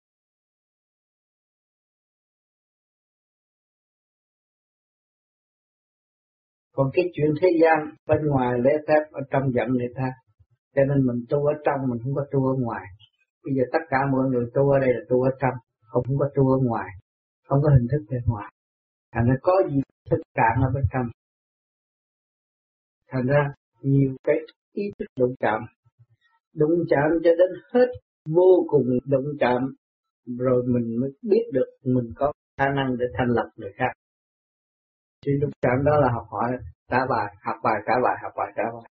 Còn cái chuyện thế gian bên ngoài lễ phép, ở trong giận người ta. Cho nên mình tu ở trong, mình không có tu ở ngoài. Bây giờ tất cả mọi người tu ở đây là tu ở trong, không, không có tu ở ngoài, không có hình thức bên ngoài. Thành ra có gì thực trạng ở bên trong. Thành ra nhiều cái ý thức đụng chạm, đụng chạm cho đến hết vô cùng đụng chạm, rồi mình mới biết được mình có khả năng để thành lập người khác. Thì lúc trạng đó là học hỏi trả bài, học bài trả bài, học bài trả bài.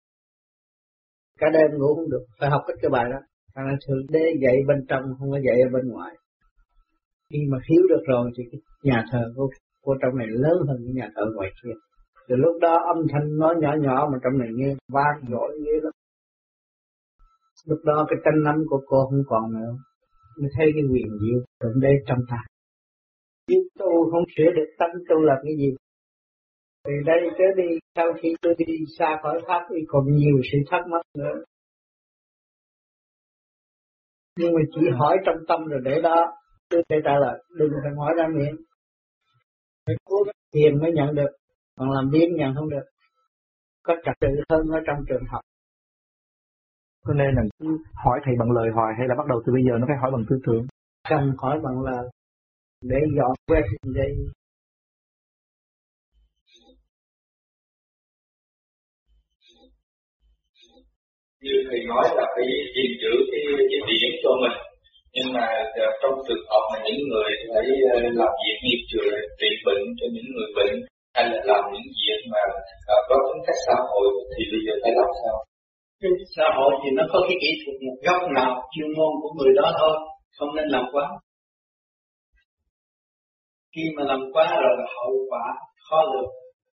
Cả đêm ngủ không được, phải học hết cái bài đó. Thành ra Thượng Đế dạy bên trong, không có dạy ở bên ngoài. Khi mà hiểu được rồi thì cái nhà thờ của, của trong này lớn hơn cái nhà thờ ngoài kia. Từ lúc đó âm thanh nói nhỏ nhỏ mà trong này nghe vang dội ghê lắm. Lúc đó cái tánh nắm của cô không còn nữa. Mới thấy cái quyền diệu Thượng Đế trong ta. Nhưng tôi không sửa được tánh tôi làm cái gì. Từ đây tới đi, sau khi tôi đi xa khỏi Pháp thì còn nhiều sự thắc mắc nữa. Nhưng mà chỉ hỏi trong tâm rồi để đó, tôi sẽ trả lời, đừng phải hỏi ra miệng. Phải cố gắng tiền mới nhận được, còn làm biếng nhận không được. Có trật tự hơn ở trong trường học. Cho nên là hỏi thầy bằng lời hoài hay là bắt đầu từ bây giờ nó phải hỏi bằng tư tưởng? Cần hỏi bằng lời, để dọn quét đây. Như thầy nói là phải gìn giữ cái cái điển cho mình, nhưng mà trong trường hợp mà những người phải làm việc nghiệp chữa trị bệnh cho những người bệnh, hay là làm những việc mà có tính cách xã hội thì bây giờ phải làm sao? Cái xã hội thì nó có cái kỹ thuật một góc nào chuyên môn của người đó thôi, không nên làm quá. Khi mà làm quá rồi là hậu quả khó lường.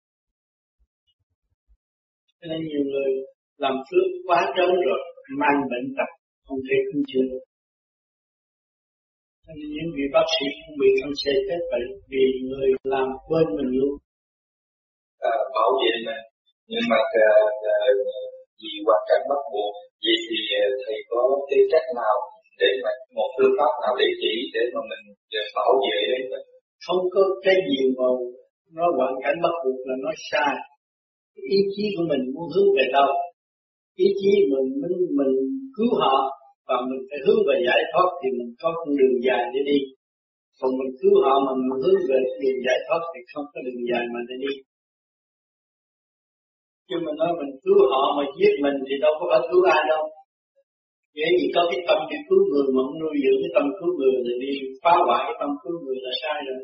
Cho nên nhiều người làm phước quá trớn rồi mang bệnh tật không thể cứu chữa được. Cho nên những vị bác sĩ cũng bị không xê chết vậy vì người làm quên mình luôn. À, bảo vệ mình, nhưng mà à, à, vì hoàn cảnh bắt buộc, vậy thì thầy có cái cách nào để mà một phương pháp nào để chỉ để mà mình bảo vệ đấy? Không có cái gì mà nó hoàn cảnh bắt buộc là nói sai. Ý chí của mình muốn hướng về đâu, ý chí mình mình, mình cứu họ và mình phải hướng về giải thoát thì mình có con đường dài để đi. Còn mình cứu họ mà mình hướng về đường giải thoát thì không có đường dài mà để đi. Chứ mình nói mình cứu họ mà giết mình thì đâu có phải cứu ai đâu. Vậy thì có cái tâm để cứu người mà không nuôi dưỡng cái tâm cứu người thì đi phá hoại cái tâm cứu người là sai rồi.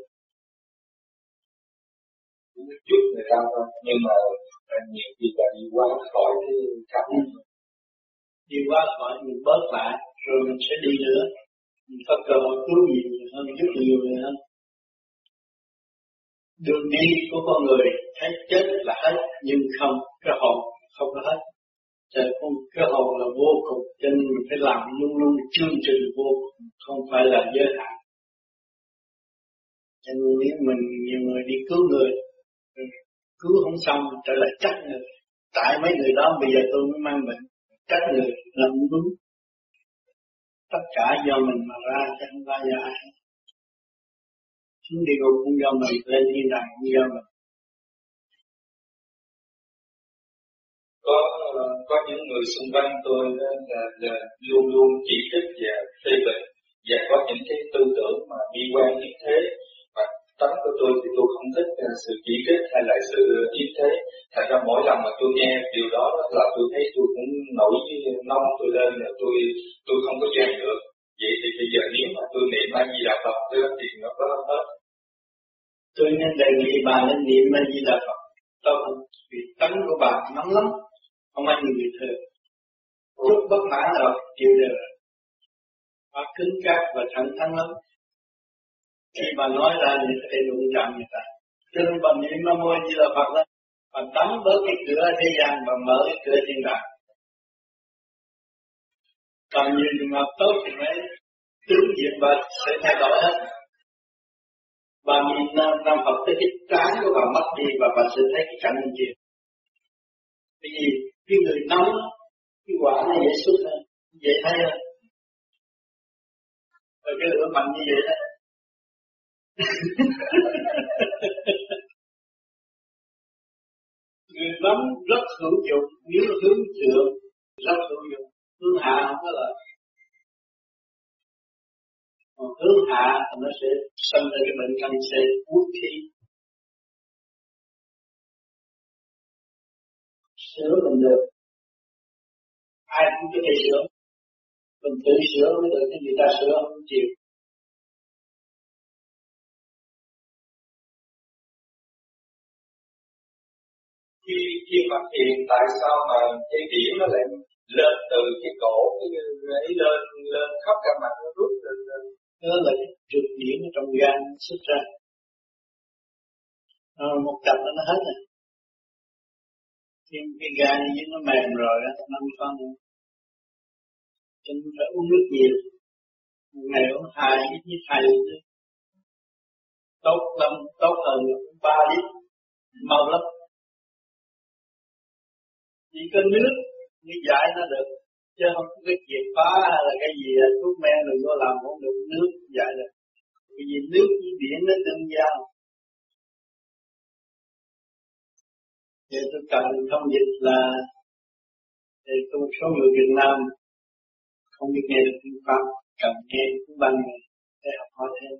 Chút người ta thôi, nhưng mà nhiều khi là đi qua khỏi cái cảm ừ. Đi qua khỏi mình bớt lại rồi mình sẽ đi nữa. Mình có cơ hội cứu nhiều người hơn, giúp nhiều người hơn. Đường đi của con người thấy chết là hết, nhưng không, cái hồn không có hết. Cho nên cái hồn là vô cùng, cho nên mình phải làm luôn luôn chương trình vô cùng, không phải là giới hạn. Cho nên nếu mình nhiều người đi cứu người, cứu không xong trở lại trách người. Tại mấy người đó bây giờ tôi mới mang bệnh, trách người là không đúng. Tất cả do mình mà ra, chứ không phải do ai. Chúng đi ngục cũng do mình, lên thiên đàng cũng do mình. Có có những người xung quanh tôi là, là, là luôn luôn chỉ trích và phê bình, và có những cái tư tưởng mà bi quan yếm thế. Và tánh của tôi thì tôi không thích sự chỉ trích hay là sự yếm thế. Thành ra mỗi lần mà tôi nghe điều đó là tôi thấy tôi cũng nổi nóng tôi lên, là tôi tôi không có dàn được. Vậy thì bây giờ nếu mà tôi niệm A Di Đà Phật thì nó có hết. Tôi nên đề nghị bà nên niệm A Di Đà Phật. Tôi không, vì tánh của bà nóng lắm, không ai nhiều người thừa. Chút bất mãn rồi, chịu được. Bà cứng cáp và thẳng thắn lắm. Khi bà nói ra thì có thể đụng chạm người ta. Cho nên bà niệm Nam Mô A Di Đà Phật đó, bà đóng bớt cái cửa thế gian và mở cái cửa thiên đàng. Còn nhiều trường hợp tốt thì mấy tướng diện bà sẽ thay đổi hết. Bà niệm Nam, Nam Phật tới cái trán của bà mất đi và bà sẽ thấy cái cảnh bên kia. Bởi vì cái người nóng, cái quả nó dễ xuất hơn, dễ thấy hơn. Và cái lửa mạnh như vậy đó. Người nóng rất hữu dụng, nếu hướng thượng rất hữu dụng, hướng hạ không có lợi. Còn hướng hạ thì nó sẽ sinh ra cái bệnh cancer hút khí. Sửa mình được, ai cũng có thể sửa, mình tự sửa mới được, cái người ta sửa không chịu. khi mà thiền tại sao mà cái điểm nó lại lên từ cái cổ cái ấy lên lên khắp cả mặt nó rút lên lên. Đó là cái trượt điểm ở trong gan xuất ra. Nó một cặp nó hết rồi. Khi cái gan như nó mềm rồi đó, nó không có nữa. Cho nên phải uống nước nhiều. Một ngày uống hai, ít nhất hai lít. Tốt lắm, tốt hơn uống ba lít. Mau lắm. Chỉ có nước mới giải nó được. Chứ không có cái chuyện phá hay là cái gì thuốc men rồi vô làm không được, nước giải được. Bởi vì nước với biển nó tương giao. Vậy tôi cần thông dịch là để có một số người Việt Nam không biết nghe được tiếng Pháp, cần nghe tiếng băng này để học hỏi thêm.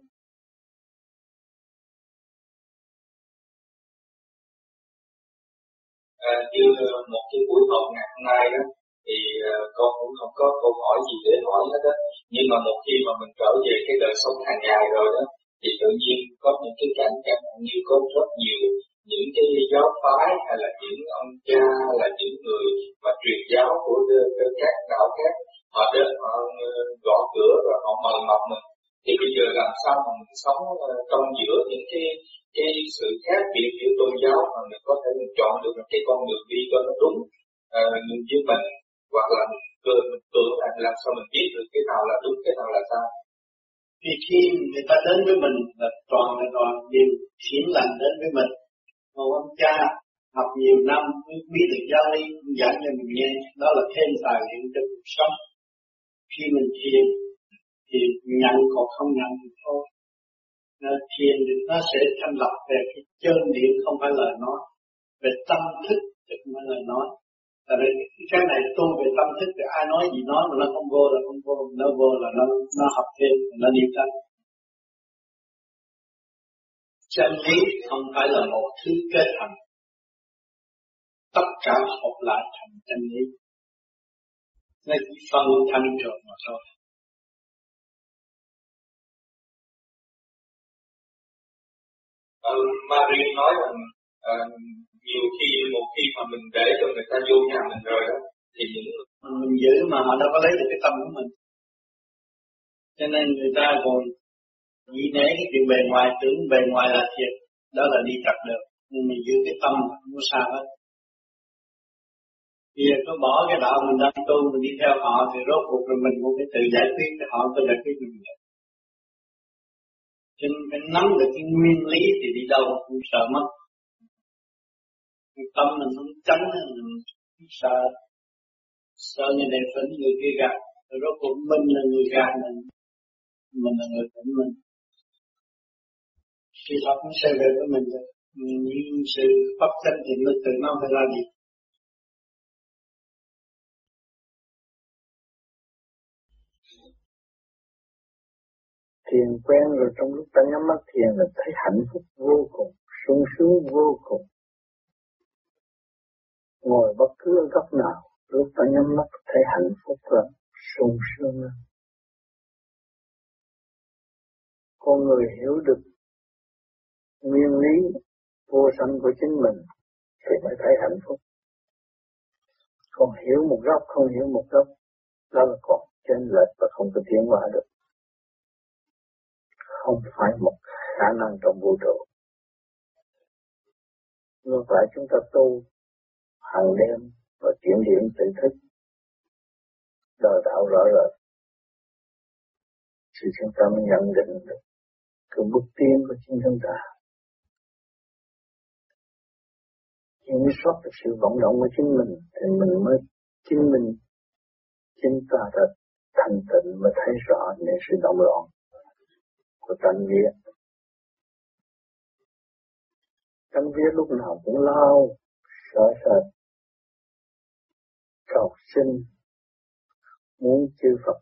À, như một cái buổi họp ngày hôm nay đó, thì uh, con cũng không có câu hỏi gì để hỏi hết đó. Nhưng mà một khi mà mình trở về cái đời sống hàng ngày rồi đó, thì tự nhiên có những cái cảnh chẳng như có rất nhiều những cái giáo phái hay là những ông cha hay là những người mà truyền giáo của các đạo khác, họ đến họ gõ cửa rồi họ mời mọc mình. Thì bây giờ làm sao mà mình sống trong giữa những cái cái sự khác biệt giữa tôn giáo mà mình có thể mình chọn được một cái con đường đi cho nó đúng uh, với mình, hoặc là mình tưởng là làm sao mình biết được cái nào là đúng cái nào là sai. Vì khi người ta đến với mình là toàn là toàn điều thiện lành đến với mình. Một ông cha học nhiều năm biết được giáo lý giảng cho mình nghe, đó là thêm tài liệu cho cuộc sống. Khi mình thiền thì nhận còn không nhận thì thôi. Thiền thì nó sẽ thanh lọc về cái chân điển, không phải lời nói, về tâm thức chứ không phải lời nói. Tại vì cái này tu về tâm thức thì ai nói gì nói mà nó không vô là không vô, nó vô là nó nó học thêm, nó đi tới. Chân lý không phải là một thứ kết thành, tất cả hợp lại thành chân lý. Nó chỉ phân thanh rồi mà thôi. Uh, Marie nói rằng uh, nhiều khi một khi mà mình để cho người ta vô nhà mình rồi đó, thì những mình giữ mà họ đâu có lấy được cái tâm của mình. Cho nên người ta còn nghĩ nể cái chuyện bề ngoài, tưởng bề ngoài là thiệt, đó là đi chặt được. Nhưng mình giữ cái tâm không có sao hết. Bây giờ có bỏ cái đạo mình đang tu, mình đi theo họ thì rốt cuộc rồi mình cũng phải tự giải quyết, thì họ tự giải quyết mình được. Cho nên phải nắm được cái nguyên lý thì đi đâu cũng sợ mất. Cái tâm mình không tránh, mình sợ, sợ người này phỉnh người kia gạt, rồi rốt cuộc mình là người gạt mình, mình là người phỉnh mình. Khi họ cũng sẽ về với mình rồi, những sự pháp chân thì nó tự nó phải ra đi. Thiền quen rồi trong lúc ta nhắm mắt thiền là thấy hạnh phúc vô cùng, sung sướng vô cùng. Ngồi bất cứ ở góc nào, lúc ta nhắm mắt thấy hạnh phúc lắm, sung sướng lắm. Con người hiểu được nguyên lý vô sanh của chính mình thì mới thấy hạnh phúc. Còn hiểu một góc, không hiểu một góc, đó là còn chênh lệch và không có tiến hóa được. Không phải một khả năng trong vũ trụ. Ngược lại chúng ta tu hàng đêm và chuyển điểm tự thức, đời đạo rõ rệt, thì chúng ta mới nhận định được cái bước tiến của chính chúng ta. Khi mới thoát được sự vọng động của chính mình, thì mình mới chính mình, chính ta đã thành tịnh mới thấy rõ những sự động loạn của tánh vía. Tánh vía lúc nào cũng lao, sợ sệt, cầu xin, muốn chư Phật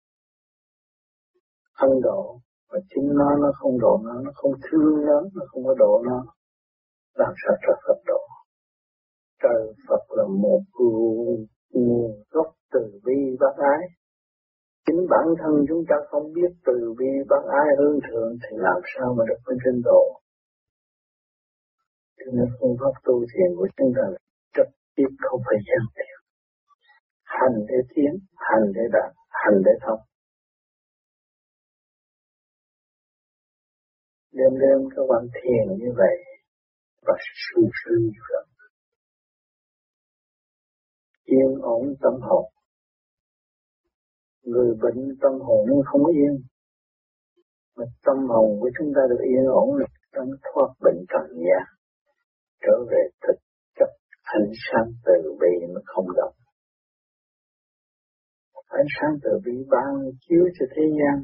ân độ, và chính nó nó không độ nó, nó không thương nó, nó không có độ nó, làm sao cho Phật độ. Trời Phật là một nguồn gốc từ bi bác ái. Chính bản thân chúng ta không biết từ bi bác ái hướng thượng thì làm sao mà được bên trên độ. Cho nên phương pháp tu thiền của chúng ta là trực tiếp không phải gián tiếp. Hành để tiến, hành để đạt, hành để thông. Đêm đêm các bạn thiền như vậy và sung sướng như vậy. Yên ổn tâm hồn. Người bệnh tâm hồn nó không yên. Mà tâm hồn của chúng ta được yên ổn là trong thoát bệnh trần gian. Trở về thực chất ánh sáng từ bi nó không động. Ánh sáng từ bi ban chiếu cho thế gian.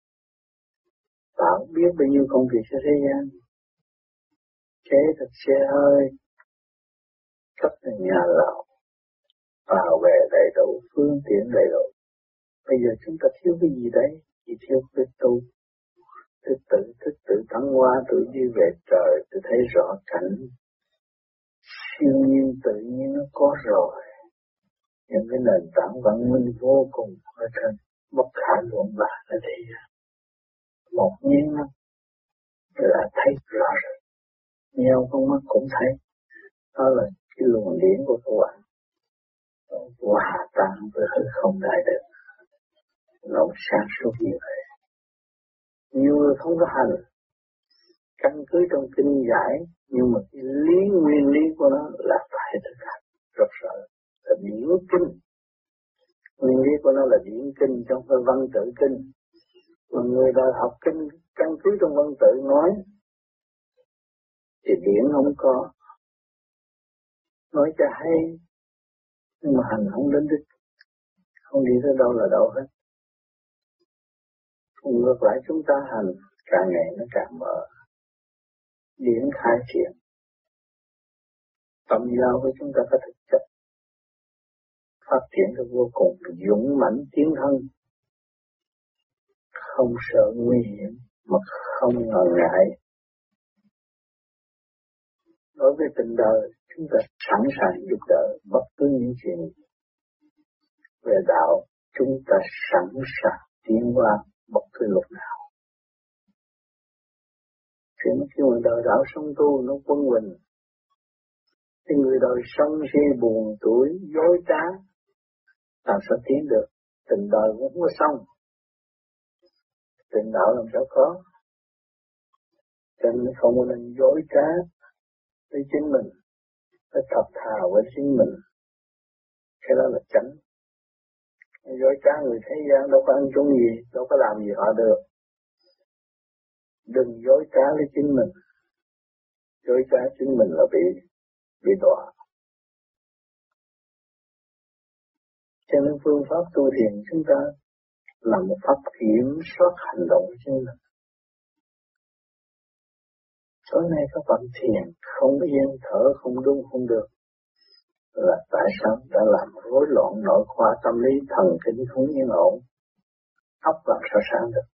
Tạo biết bao nhiêu công việc cho thế gian. Chế thật xe hơi, cấp là nhà lầu, vào về đầy đủ, phương tiện đầy đủ. Bây giờ chúng ta thiếu cái gì đấy? Chỉ thiếu cái tu. Tôi tự, tôi tự thăng hoa, tự đi về trời, tôi thấy rõ cảnh. Siêu nhiên tự nhiên nó có rồi. Những cái nền tảng văn minh vô cùng ở trên bất khả luận bạc là thế. Một nhiên nó là thấy rõ rồi. Nhiều con mắt cũng thấy. Đó là cái luồng điển của các bạn. Hòa tan với hư không đại định. Nó sáng suốt như vậy. Nhiều người không có hành. Căn cứ trong kinh giải. Nhưng mà cái lý nguyên lý của nó là phải thực hành. Rất rõ. Là điển kinh. Nguyên lý của nó là điển kinh trong cái văn tự kinh. Mà người đời học kinh căn cứ trong văn tự nói. Thì điển không có. Nói cho hay. Nhưng mà hành không đến đích. Không đi tới đâu là đâu hết. Ngược lại chúng ta hành càng ngày nó càng mở. Điển khai triển. Tâm giao của chúng ta có thực chất. Phát triển được vô cùng dũng mãnh tiến thân. Không sợ nguy hiểm mà không ngần ngại. Đối với tình đời chúng ta sẵn sàng giúp đỡ bất cứ những chuyện. Về đạo chúng ta sẵn sàng tiến qua bất cứ lúc nào. Chuyện khi người đời đạo sống tu nó quân bình. Thì người đời sống si buồn tuổi, dối trá. Làm sao tiến được? Tình đời cũng không có xong. Tình đạo làm sao có? Cho nên không có nên dối trá với chính mình. Phải thật thà với chính mình. Cái đó là chánh. Dối trá người thế gian đâu có ăn chung gì, đâu có làm gì họ được. Đừng dối trá với chính mình. Dối trá chính mình là bị bị đọa. Cho nên phương pháp tu thiền chúng ta là một pháp kiểm soát hành động của chính mình. Tối nay các bạn thiền không yên, thở không đúng không được. Là tại sao đã làm rối loạn nội khoa tâm lý thần kinh không yên ổn. Óc làm sao sáng được.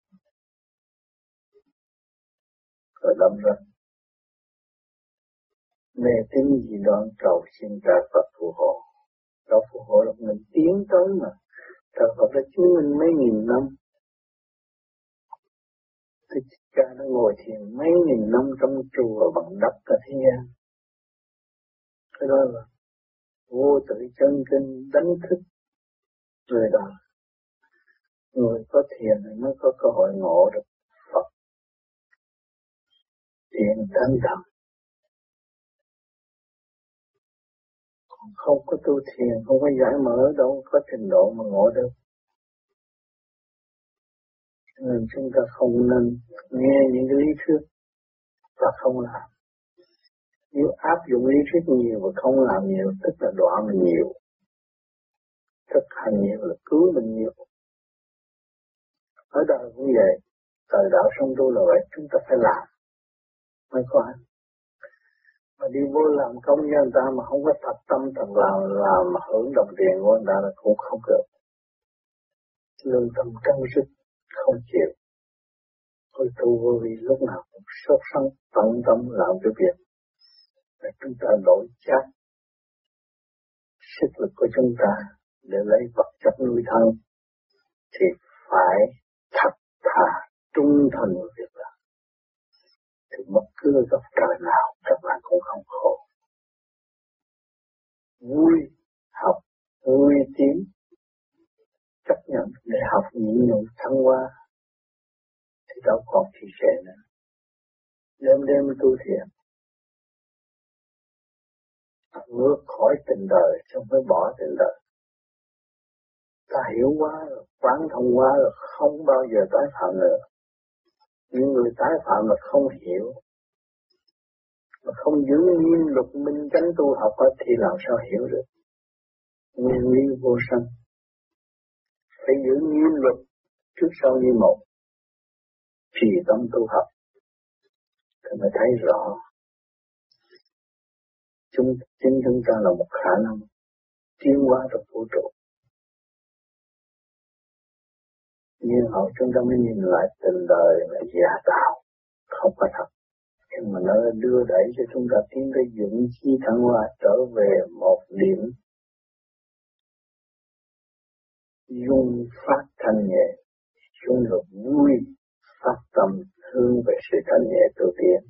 Rồi đâm ra mê tín dị đoan cầu xin trời Phật phù hộ. Trời phù hộ là mình tiến tới mà. Trời Phật đã chứng minh mấy nghìn năm. Thì cha nó ngồi thiền mấy nghìn năm trong chùa bằng đất cả thế gian. Cái đó là vô tự chân kinh đánh thức người đó. Người có thiền thì mới có cơ hội ngộ được Phật. Thiền thanh thần. Còn không có tu thiền, không có giải mở đâu có trình độ mà ngộ được. Nên chúng ta không nên nghe những cái lý thuyết và không làm. Nếu áp dụng lý thuyết nhiều và không làm nhiều, tức là đọa mình nhiều. Thực hành nhiều là cứu mình nhiều. Ở đời cũng vậy. Thời đạo sống tu là vậy, chúng ta phải làm. Mới có ăn. Mà đi vô làm công cho người ta mà không có thật tâm thật làm, làm mà hưởng đồng tiền của người ta là cũng không được. Lương tâm căng rứt, không chịu. Thôi tu vô vi lúc nào cũng sốt sắng, tận tâm làm cái việc. Để chúng ta đổi chắc sức lực của chúng ta để lấy vật chất nuôi thân thì phải thật thà trung thành với việc làm. Thì bất cứ góc trời nào các bạn cũng không khổ. nặng để học nhịn nhục thăng hoa thì đâu còn trì trệ nữa. Đêm đêm tu thiền vượt khỏi tình đời chứ không phải bỏ tình đời. Ta hiểu quá rồi, quán thông quá rồi, không bao giờ tái phạm nữa. Những người tái phạm là không hiểu, mà không giữ nghiêm luật minh chánh tu học thì làm sao hiểu được nguyên lý vô sanh. Phải giữ nghiêm luật trước sau như một, trì tâm tu học thì mới thấy rõ chúng chính chúng ta là một khả năng tiến hóa trong vũ trụ. Nhưng hậu chúng ta mới nhìn lại tình đời là giả tạo, không có thật. Nhưng mà nó đưa đẩy cho chúng ta tiến tới dũng khí thăng hoa, trở về một điểm dung phát thanh nhẹ, dung lực vui phát tâm hướng về sự thanh nhẹ tự tiến.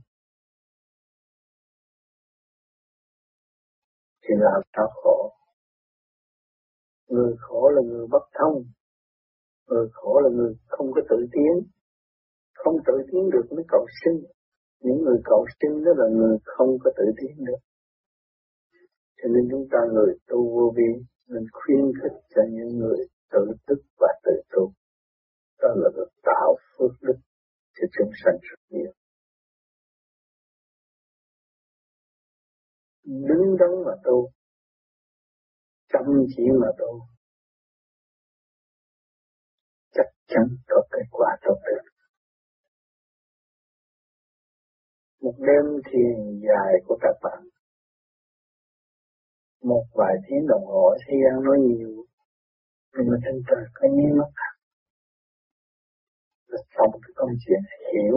Thì làm sao khổ? Người khổ là người bất thông, người khổ là người không có tự tiến, không tự tiến được mới cầu sinh. Những người cầu sinh đó là người không có tự tiến được. Cho nên chúng ta người tu vô vi nên khuyến khích cho những người tự tức và tự tu. Đó là được tạo phước đức cho chúng sanh rất nhiều. Đứng đắn mà tu, chăm chỉ mà tu, chắc chắn có kết quả tốt đẹp. Một đêm thiền dài của các bạn, một vài tiếng đồng hồ thế gian nói nhiều, nhưng mà trên trời có nháy mắt là xong cái công chuyện hiểu.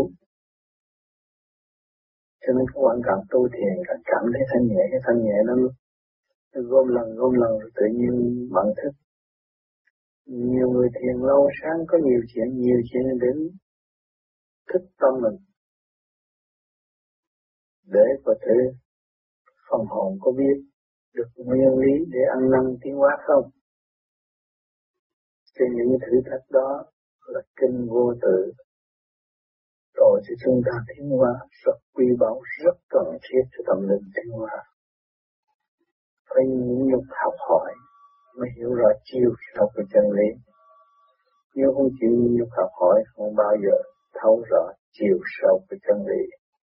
Cho nên các bạn càng tu thiền càng cảm thấy thanh nhẹ, cái thanh nhẹ nó, nó gom lần gom lần rồi tự nhiên bạn thức. Nhiều người thiền lâu sáng có nhiều chuyện, nhiều chuyện đến thức tâm mình để có thể phần hồn có biết được nguyên lý để ăn năn tiến hóa không. Trên những thử thách đó là kinh vô tự, rồi thì chúng ta tiến hóa rất quý báu, rất cần thiết cho tâm linh tiến hóa. Phải nhịn nhục học hỏi mới hiểu rõ chiều sâu của chân lý. Nếu không chịu nhịn nhục học hỏi, không bao giờ thấu rõ chiều sâu của chân lý.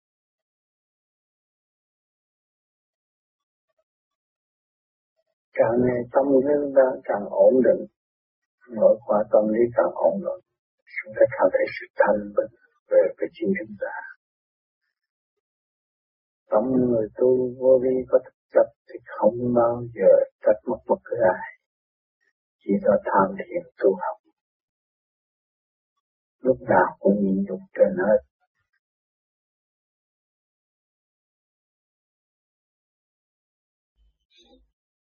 Càng ngày tâm lý ta càng ổn định, nội khoa tâm lý càng ổn định, chúng ta cảm thấy sự thanh bình về về chính chúng ta. Tâm người tu vô vi có thực chất thì không bao giờ trách móc bất cứ ai, chỉ có tham thiền tu học. Lúc nào cũng nhịn nhục trên hết,